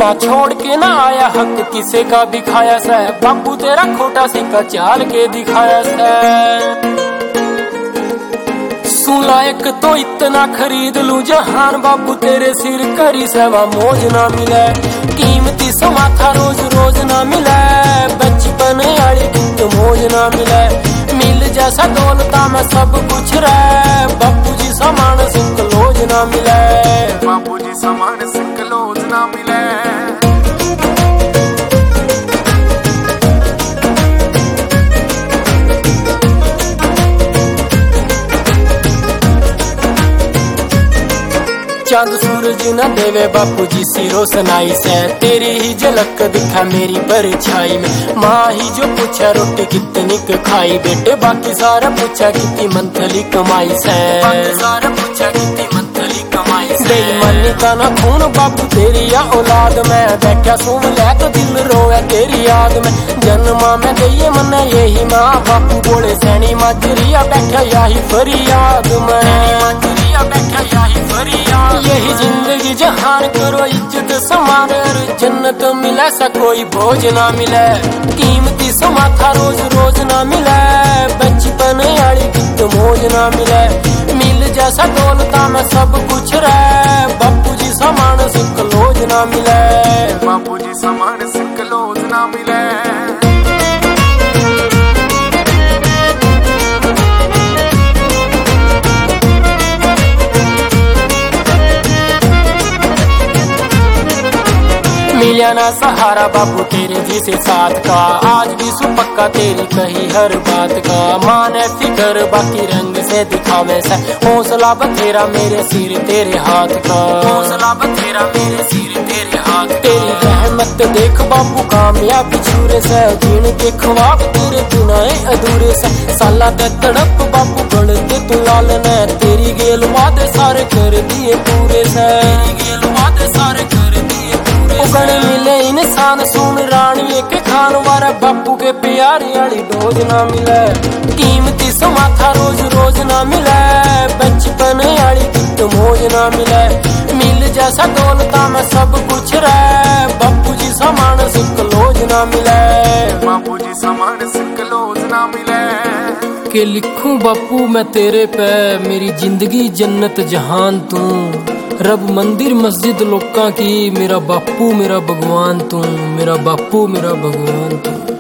ना छोड़ के ना आया हक किसे का भी खाया से, बापू तेरा खोटा सिक्का चाल के दिखाया से। सुला एक तो इतना खरीद लूं जहान, बापू तेरे सिर करी सेवा मौज ना मिले, कीमती समा था रोज रोज ना मिले, बचपन आली तो मौज ना मिले, मिल जैसा दौलता में सब कुछ रहे, बापू जी समान सिंकलोज ना मिले, बापू जी समान सिंकलोज ना मिले। चांद सूरज न देवे बापू जी सी रोशनाई से, तेरी ही झलक दिखा मेरी परछाई में, माँ ही जो पूछा रोटी कितनी खाई, बेटे बाकी सारा पूछा कितनी मंथली कमाई से, सारा पूछा कितनी मंथली कमाई से। बेईमानी का ना खून बापू तेरी या औलाद में, देखा सुन ले तो दिल रोए तेरी याद में, जन्मा में गई मन यही माँ, बापू बोले सैनी माजरिया बैठा यही फरियाद में, बैठा यही फरियाद। यही जिंदगी जहान करो इज्जत समान, जन्नत मिले सा कोई बोझ ना मिले, कीमती समा था रोज रोज ना मिले, बचपन आली तो मौज ना मिले, मिल जैसा दौलता में सब कुछ रहे, बापू जी समान सिंकलोज ना मिले, बापू जी समान सिंकलोज ना मिले। मिलिया ना सहारा बापू तेरे जिसे साथ का, आज भी सुपक्का तेरी कही हर बात का, माँ ने फिक्र बाकी रंग से दिखावे से, हौसला बथेरा मेरे सिर तेरे हाथ का, हौसला बथेरा मेरे सिर तेरे हाथ, तेरी रहमत देख बापू कामयाबी छूरे से, जीण के ख्वाब तेरे बिना अधूरे से, साला ते तड़प बापू बढ़ते तू लाल ने, तेरी गेल वादे सारे कर दिए पूरे से, तेरी गेल वादे सारे कर दिए उगने मिले इंसान सुन रानी के खान वारा, बापू के प्यारी वाली डोज ना मिले, कीमती समा था रोज रोज ना मिले, बचपन वाली तो मौज ना मिले, मिल जैसा दौलता में सब कुछ रहे, बापू जी समान सिंकलोज ना मिले, बापू जी समान सिंकलोज ना मिले। के लिखूं बापू मैं तेरे पे मेरी जिंदगी जन्नत जहान तू, रब मंदिर मस्जिद लोकां की, मेरा बापू मेरा भगवान तू, मेरा बापू मेरा भगवान तू।